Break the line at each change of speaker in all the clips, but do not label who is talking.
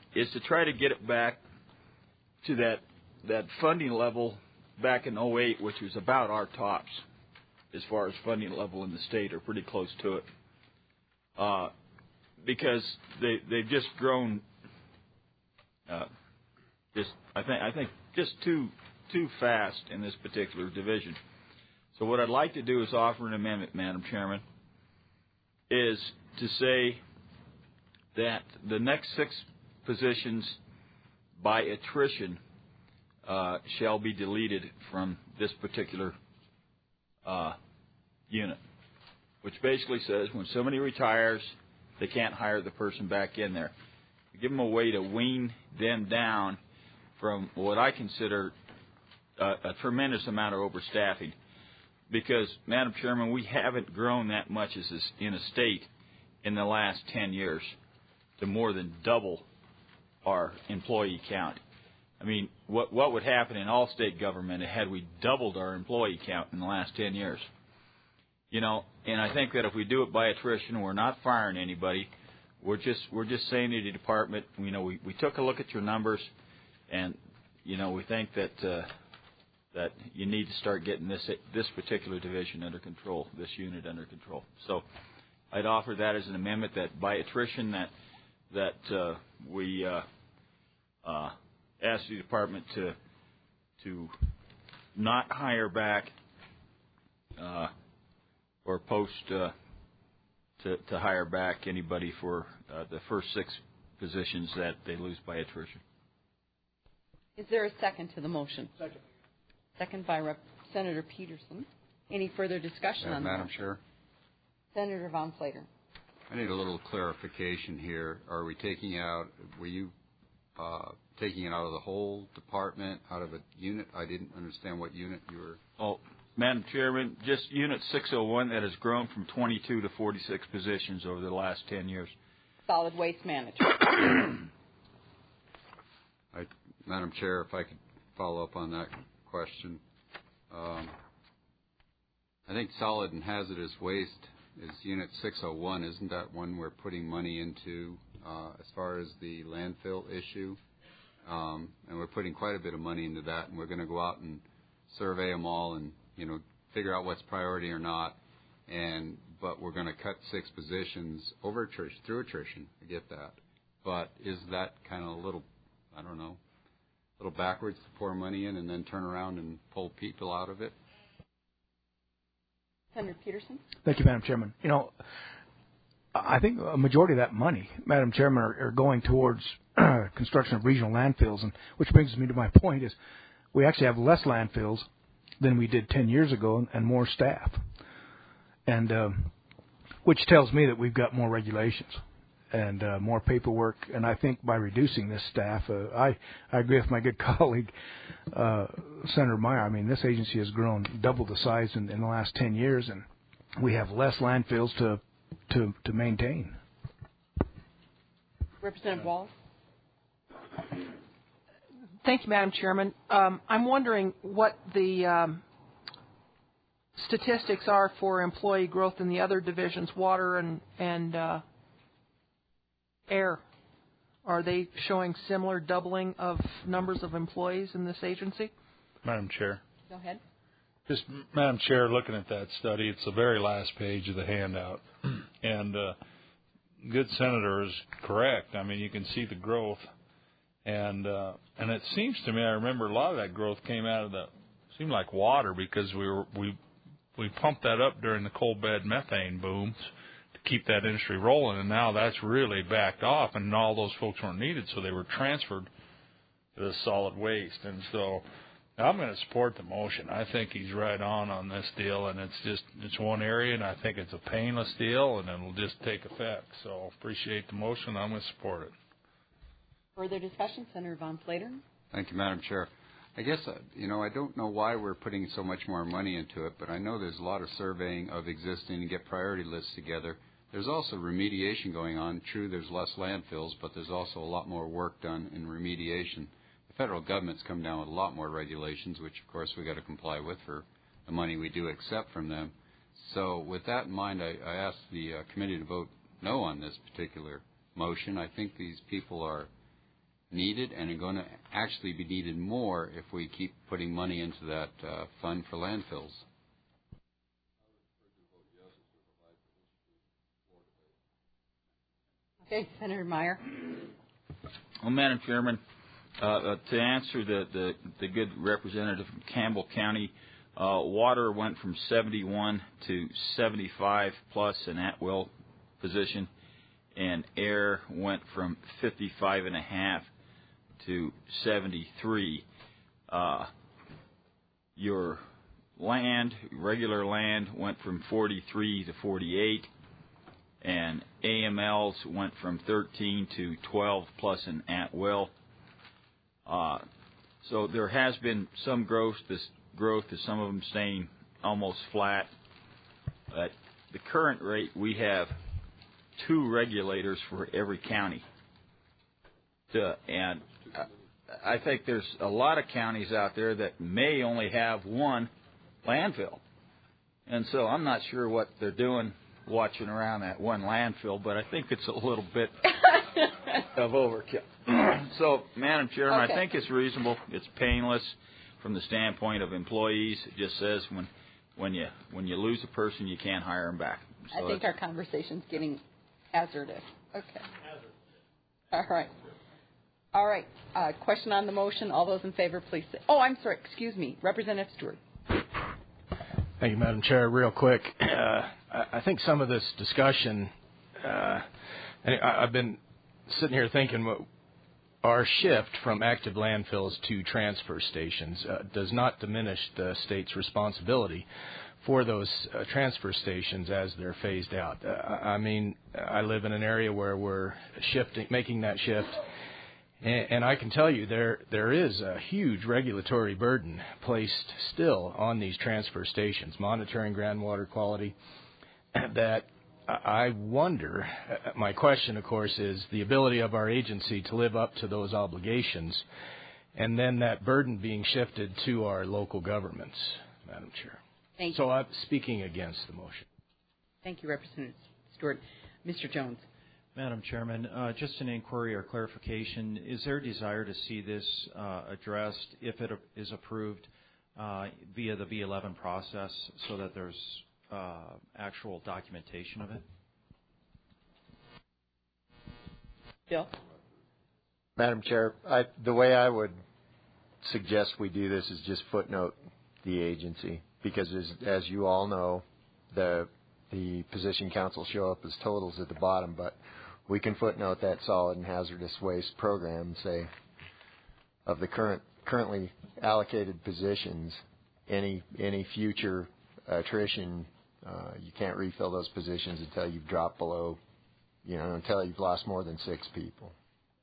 is to try to get it back to that funding level back in '08, which was about our tops as far as funding level in the state, or pretty close to it, because they've just grown. I think just too fast in this particular division. So what I'd like to do is offer an amendment, Madam Chairman, is to say that the next 6 positions by attrition shall be deleted from this particular unit, which basically says when somebody retires, they can't hire the person back in there. Give them a way to wean them down from what I consider a tremendous amount of overstaffing. Because, Madam Chairman, we haven't grown that much in a state in the last 10 years to more than double our employee count. I mean, what would happen in all state government had we doubled our employee count in the last 10 years? You know, and I think that if we do it by attrition, we're not firing anybody. We're just saying to the department, you know, we took a look at your numbers, and you know, we think that that you need to start getting this particular division under control, this unit under control. So I'd offer that as an amendment, that by attrition that we ask the department to not hire back or post to hire back anybody for the first 6 positions that they lose by attrition.
Is there a second to the motion?
Second.
Second by Senator Peterson. Any further discussion on that?
Madam Chair?
Senator Von Slater.
I need a little clarification here. Are we taking out, were you taking it out of the whole department, out of a unit? I didn't understand what unit you were.
Oh, Madam Chairman, just Unit 601 that has grown from 22 to 46 positions over the last 10 years.
Solid Waste Management.
Madam Chair, if I could follow up on that question. I think solid and hazardous waste is Unit 601. Isn't that one we're putting money into as far as the landfill issue? And we're putting quite a bit of money into that, and we're going to go out and survey them all and, you know, figure out what's priority or not. But we're going to cut 6 positions over attrition, through attrition. I get that. But is that kind of a little, I don't know, a little backwards to pour money in and then turn around and pull people out of it?
Senator Peterson.
Thank you, Madam Chairman. You know, I think a majority of that money, Madam Chairman, are going towards construction of regional landfills, and which brings me to my point is we actually have less landfills than we did 10 years ago and more staff, and which tells me that we've got more regulations and more paperwork. And I think by reducing this staff, I agree with my good colleague, Senator Meyer. I mean, this agency has grown double the size in the last 10 years, and we have less landfills to maintain.
Representative Wallace.
Thank you, Madam Chairman. I'm wondering what the statistics are for employee growth in the other divisions, water and air. Are they showing similar doubling of numbers of employees in this agency?
Madam Chair.
Go ahead.
Just, Madam Chair, looking at that study, it's the very last page of the handout. And good Senator is correct. I mean, you can see the growth. And it seems to me, I remember a lot of that growth came out of seemed like water, because we pumped that up during the coal bed methane booms to keep that industry rolling, and now that's really backed off, and all those folks weren't needed, so they were transferred to the solid waste. And so I'm going to support the motion. I think he's right on this deal, and it's one area, and I think it's a painless deal, and it'll just take effect. So appreciate the motion. I'm going to support it.
Further discussion, Senator Von Slater.
Thank you, Madam Chair. I guess, I don't know why we're putting so much more money into it, but I know there's a lot of surveying of existing and get priority lists together. There's also remediation going on. True, there's less landfills, but there's also a lot more work done in remediation. The federal government's come down with a lot more regulations, which, of course, we've got to comply with for the money we do accept from them. So with that in mind, I asked the committee to vote no on this particular motion. I think these people are needed and are going to actually be needed more if we keep putting money into that fund for landfills.
Okay, Senator Meyer.
Well, Madam Chairman, to answer the good representative from Campbell County, water went from 71 to 75 plus an at-will position, and air went from 55.5 to 73. Your land, regular land, went from 43 to 48, and AMLs went from 13 to 12 plus an at-will. So there has been some growth. This growth is some of them staying almost flat. At the current rate, we have 2 regulators for every county. And I think there's a lot of counties out there that may only have 1 landfill. And so I'm not sure what they're doing watching around that 1 landfill, but I think it's a little bit of overkill. So, Madam Chairman,
Okay.
I think it's reasonable. It's painless from the standpoint of employees. It just says when you lose a person, you can't hire them back. So
I think our conversation's getting hazardous. Okay. All right. Question on the motion. All those in favor, please say. Oh, I'm sorry. Excuse me. Representative Stewart.
Thank you, Madam Chair. Real quick, I think some of this discussion, and I've been sitting here thinking, our shift from active landfills to transfer stations does not diminish the state's responsibility for those transfer stations as they're phased out. I mean, I live in an area where we're making that shift, and I can tell you there is a huge regulatory burden placed still on these transfer stations, monitoring groundwater quality, that I wonder, my question, of course, is the ability of our agency to live up to those obligations, and then that burden being shifted to our local governments, Madam Chair.
Thank you.
So I'm speaking against the motion.
Thank you, Representative Stewart. Mr. Jones.
Madam Chairman, just an inquiry or clarification. Is there a desire to see this addressed, if it is approved, via the V11 process so that there's actual documentation of it?
Bill?
Madam Chair, the way I would suggest we do this is just footnote the agency, because as you all know, the position council show up as totals at the bottom, but we can footnote that solid and hazardous waste program and say of the currently allocated positions, any future attrition, you can't refill those positions until you've dropped below, until you've lost more than 6 people.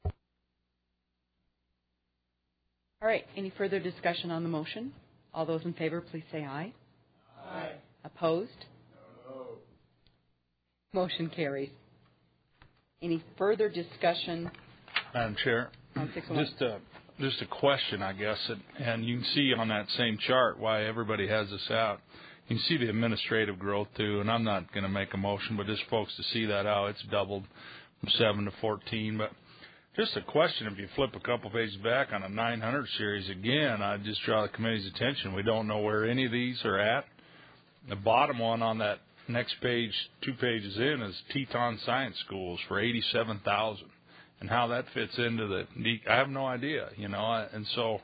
All right. Any further discussion on the motion? All those in favor, please say aye. Aye. Opposed? No. Motion carries. Any further discussion?
Madam Chair,
on 601?
just a question, I guess, and you can see on that same chart why everybody has this out. You can see the administrative growth too, and I'm not going to make a motion, but just folks to see that how it's doubled from 7 to 14. But just a question: if you flip a couple pages back on a 900 series again, I just draw the committee's attention. We don't know where any of these are at. The bottom one on that next page, 2 pages in, is Teton Science Schools for $87,000, and how that fits into the. I have no idea, and so.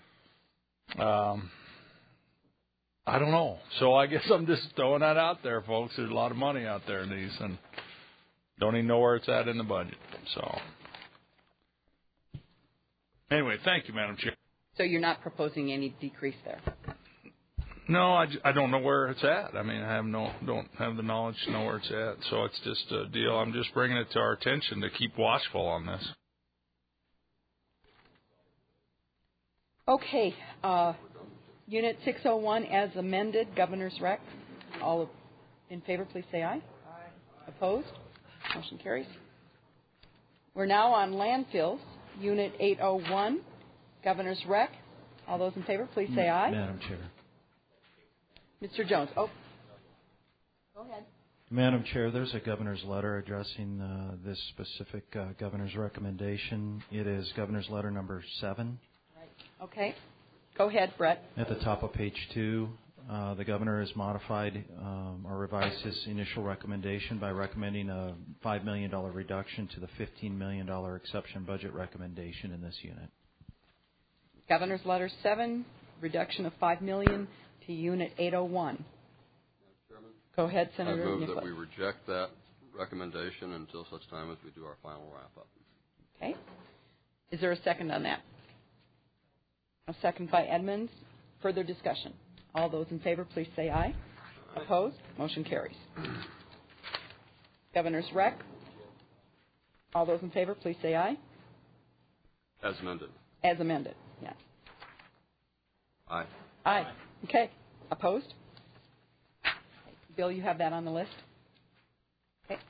I don't know. So I guess I'm just throwing that out there, folks. There's a lot of money out there in these, and don't even know where it's at in the budget. So anyway, thank you, Madam Chair.
So you're not proposing any decrease there?
No, I don't know where it's at. I mean, don't have the knowledge to know where it's at. So it's just a deal. I'm just bringing it to our attention to keep watchful on this.
Okay. Unit 601 as amended, Governor's Rec. All in favor, please say aye. Aye. Opposed? Motion carries. We're now on landfills. Unit 801, Governor's Rec. All those in favor, please say aye.
Madam Chair.
Mr. Jones. Oh. Go ahead.
Madam Chair, there's a governor's letter addressing this specific governor's recommendation. It is governor's letter number 7.
Right. Okay. Go ahead, Brett.
At the top of page 2, the governor has modified or revised his initial recommendation by recommending a $5 million reduction to the $15 million exception budget recommendation in this unit.
Governor's letter 7, reduction of $5 million to Unit 801. Go ahead, Senator
I move
Nicholas.
that we reject that recommendation until such time as we do our final wrap-up.
Okay. Is there a second on that? A second by Edmonds. Further discussion. All those in favor, please say aye. Opposed? Motion carries. Governor's rec. All those in favor, please say aye.
As amended.
As amended, yes.
Aye.
Aye. Okay. Opposed? Bill, you have that on the list? Okay.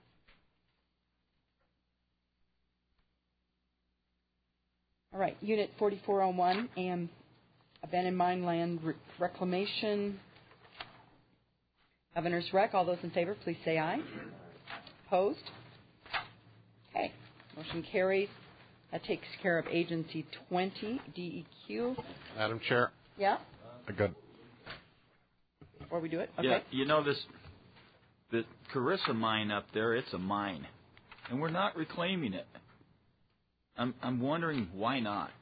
All right. Unit 4401 and abandoned mine land reclamation. Governor's rec. All those in favor, please say aye. Opposed? Okay. Motion carries. That takes care of Agency 20, DEQ.
Madam Chair.
Yeah?
Good.
Before we do it? Okay.
Yeah, you know, the Carissa mine up there, it's a mine. And we're not reclaiming it. I'm wondering why not.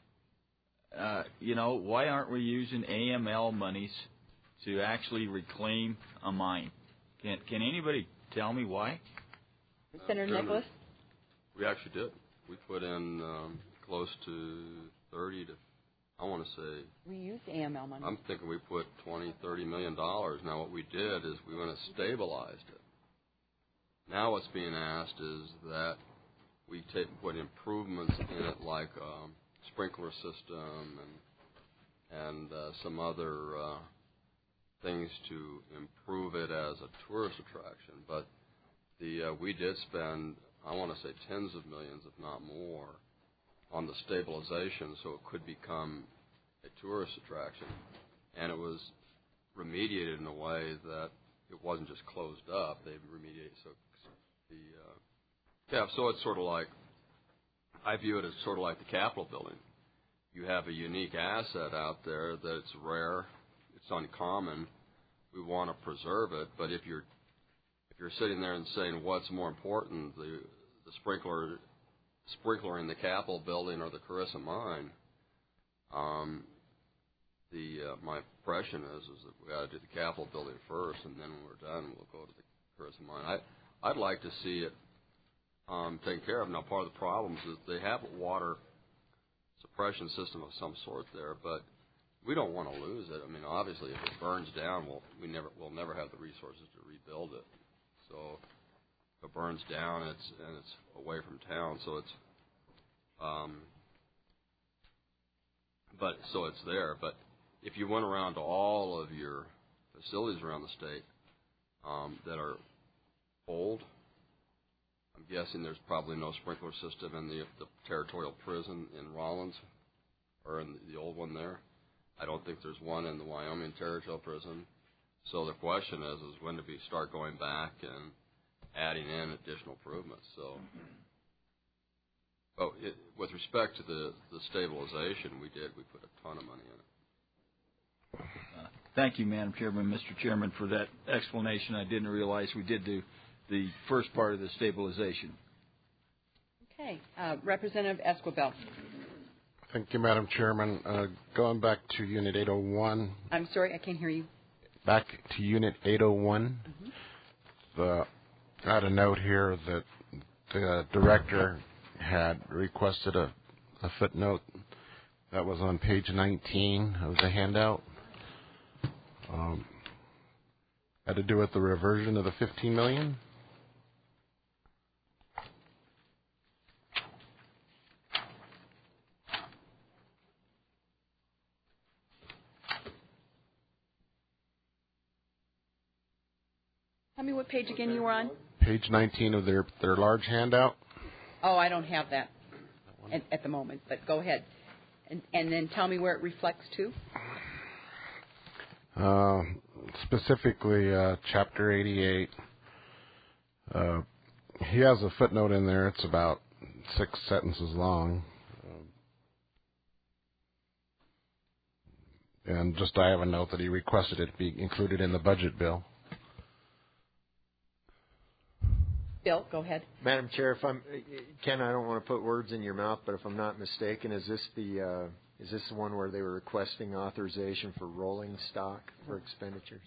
Why aren't we using AML monies to actually reclaim a mine? Can anybody tell me why?
Senator Nicholas?
We actually did. We put in close to 30 to, I want to say.
We used AML money.
I'm thinking we put $20, $30 million. Now what we did is we went and stabilized it. Now what's being asked is that we put improvements in it like sprinkler system and some other things to improve it as a tourist attraction. But we did spend, I want to say, tens of millions, if not more, on the stabilization so it could become a tourist attraction. And it was remediated in a way that it wasn't just closed up. They remediated so it's sort of like, I view it as sort of like the Capitol building. You have a unique asset out there that's rare, it's uncommon. We want to preserve it, but if you're sitting there and saying what's more important, the sprinkler in the Capitol building or the Carissa mine, my impression is that we got to do the Capitol building first, and then when we're done, we'll go to the Carissa mine. I'd like to see it taken care of. Now, part of the problem is they have a water suppression system of some sort there, but we don't want to lose it. I mean, obviously, if it burns down, we'll never have the resources to rebuild it. So if it burns down, it's away from town, so it's so it's there. But if you went around to all of your facilities around the state that are old, I'm guessing there's probably no sprinkler system in the territorial prison in Rollins or in the old one there. I don't think there's one in the Wyoming territorial prison. So the question is when do we start going back and adding in additional improvements? So, with respect to the stabilization, we put a ton of money in it.
Thank you, Madam Chairman, Mr. Chairman, for that explanation. I didn't realize we did do the first part of the stabilization.
Okay. Representative Esquivel.
Thank you, Madam Chairman. Going back to Unit 801.
I'm sorry, I can't hear you.
Back to Unit 801. I had a note here that the director had requested a footnote that was on page 19 of the handout. Had to do with the reversion of the $15 million.
Tell me what page again you were on.
Page 19 of their large handout.
Oh, I don't have that at the moment, but go ahead. And then tell me where it reflects to.
Specifically, Chapter 88, He has a footnote in there. It's about 6 sentences long. And just I have a note that he requested it be included in the budget bill.
Bill, go ahead.
Madam Chair, Ken, I don't want to put words in your mouth, but if I'm not mistaken, is this the one where they were requesting authorization for rolling stock for expenditures?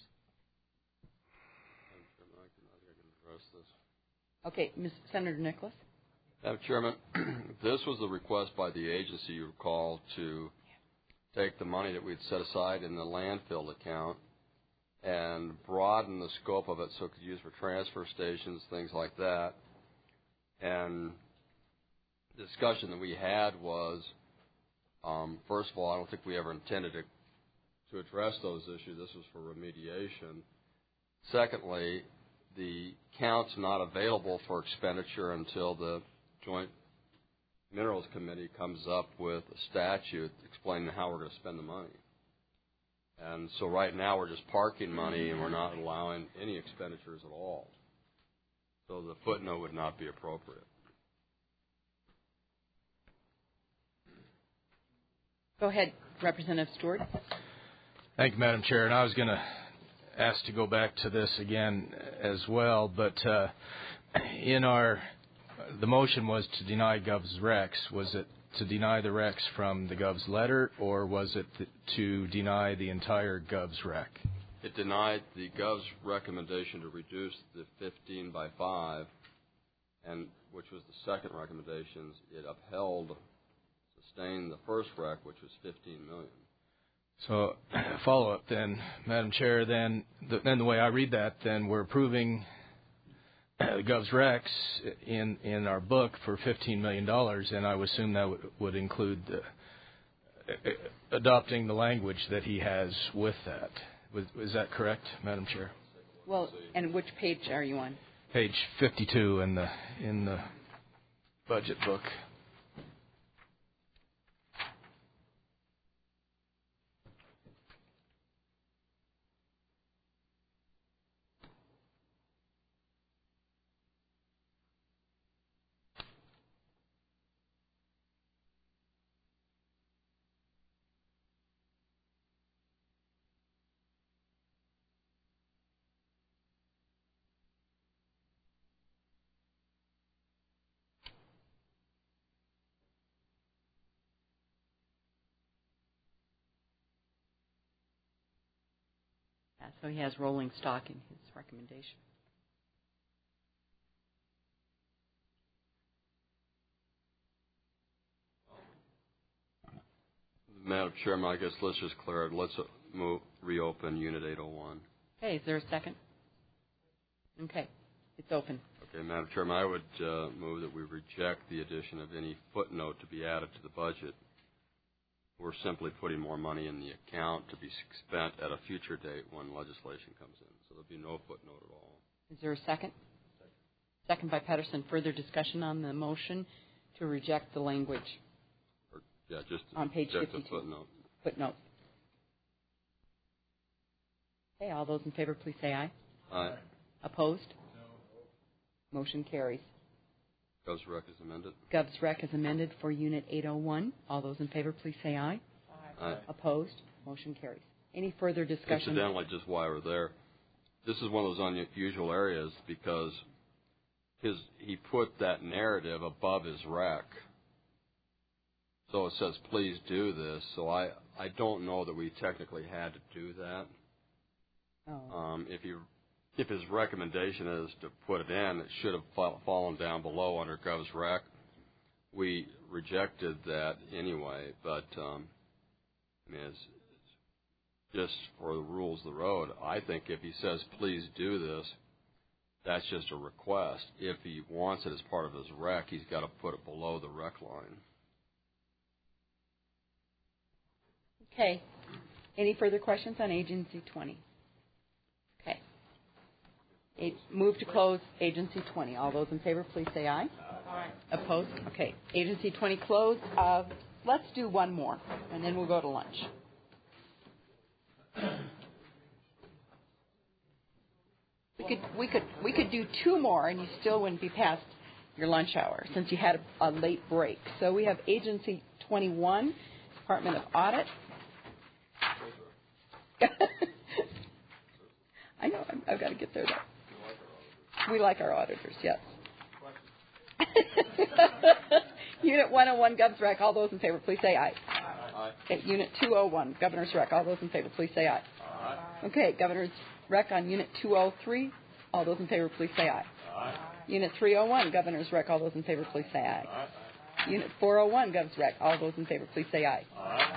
Okay, Senator Nicholas.
Madam Chairman, this was the request by the agency, you recall, to take the money that we'd set aside in the landfill account and broaden the scope of it so it could be used for transfer stations, things like that. And the discussion that we had was, first of all, I don't think we ever intended to address those issues. This was for remediation. Secondly, the account's not available for expenditure until the Joint Minerals Committee comes up with a statute explaining how we're going to spend the money. And so right now we're just parking money and we're not allowing any expenditures at all. So the footnote would not be appropriate.
Go ahead, Representative Stewart.
Thank you, Madam Chair. And I was going to ask to go back to this again as well, but the motion was to deny Gov's Recs. Was it to deny the Recs from the Gov's letter, or was it to deny the entire Gov's Rec?
It denied the Gov's recommendation to reduce the 15 by 5, and which was the second recommendation. It upheld, sustained the first rec, which was $15 million.
So, follow up then, Madam Chair. Then the way I read that, then we're approving the Gov's Recs in our book for $15 million, and I would assume that would include adopting the language that he has with that. Is that correct, Madam Chair?
Well, and which page are you on?
Page 52 in the budget book.
So he has rolling stock in his recommendation.
Madam Chairman, I guess let's just clear it. Let's reopen Unit 801.
Okay, is there a second? Okay, it's open.
Okay, Madam Chairman, I would move that we reject the addition of any footnote to be added to the budget. We're simply putting more money in the account to be spent at a future date when legislation comes in. So there'll be no footnote at all.
Is there a second? Second by Pedersen. Further discussion on the motion to reject the language?
Just
on page 52.
Footnote.
Footnote. Okay, all those in favor, please say aye.
Aye.
Opposed? No. Motion carries.
Gov's Rec is amended.
Gov's Rec is amended for Unit 801. All those in favor, please say aye.
Aye.
Opposed? Motion carries. Any further discussion?
Incidentally, just while we're there, this is one of those unusual areas because he put that narrative above his rec. So it says, please do this. So I don't know that we technically had to do that.
Oh.
If his recommendation is to put it in, it should have fallen down below under Gov's Rec. We rejected that anyway, but it's just for the rules of the road. I think if he says, please do this, that's just a request. If he wants it as part of his rec, he's got to put it below the rec line.
Okay. Any further questions on Agency 20? Okay. Move to close Agency 20. All those in favor, please say aye. Aye. Opposed? Okay. Agency 20 closed. Let's do one more, and then we'll go to lunch. We could do two more, and you still wouldn't be past your lunch hour since you had a late break. So we have Agency 21, Department of Audit. I know. I've got to get there, though. We like our auditors, yes. Unit 101, Gov's Rec. All those in favor, please say aye. Aye. Okay, Unit 201, Governor's Rec. All those in favor, please say aye. Aye. Okay, Governor's Rec on Unit 203. All those in favor, please say aye. Aye. Unit 301, Governor's Rec. All those in favor, please say aye. Aye. Unit 401, Gov's Rec. All those in favor, please say aye.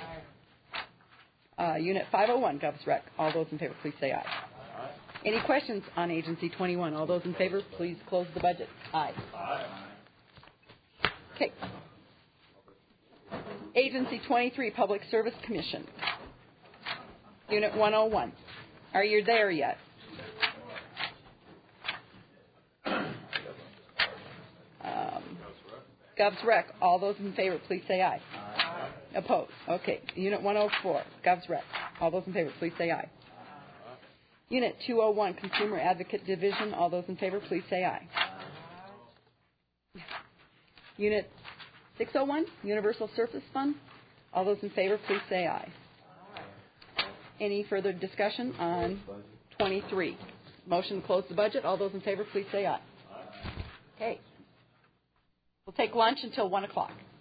Aye. Unit 501, Gov's Rec. All those in favor, please say aye. Aye. Any questions on Agency 21? All those in favor, please close the budget. Aye. Aye. Okay. Agency 23, Public Service Commission. Unit 101. Are you there yet? Gov's Rec. All those in favor, please say aye. Aye. Opposed? Okay. Unit 104, Gov's Rec. All those in favor, please say aye. Aye. Unit 201, Consumer Advocate Division. All those in favor, please say aye. Aye. Unit 601, Universal Service Fund. All those in favor, please say aye. Aye. Any further discussion on 23? Motion to close the budget. All those in favor, please say aye. Aye. Okay. We'll take lunch until 1 o'clock.